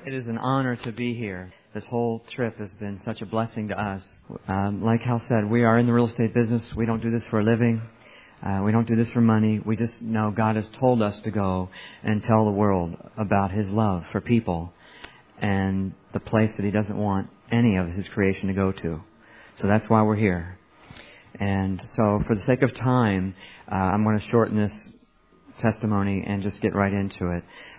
It is an honor to be here. This whole trip has been such a blessing to us. Like Hal said, we are in the real estate business. We don't do this for a living. We don't do this for money. We just know God has told us to go and tell the world about His love for people and the place that He doesn't want any of His creation to go to. So that's why we're here. And so for the sake of time, I'm going to shorten this testimony and just get right into it.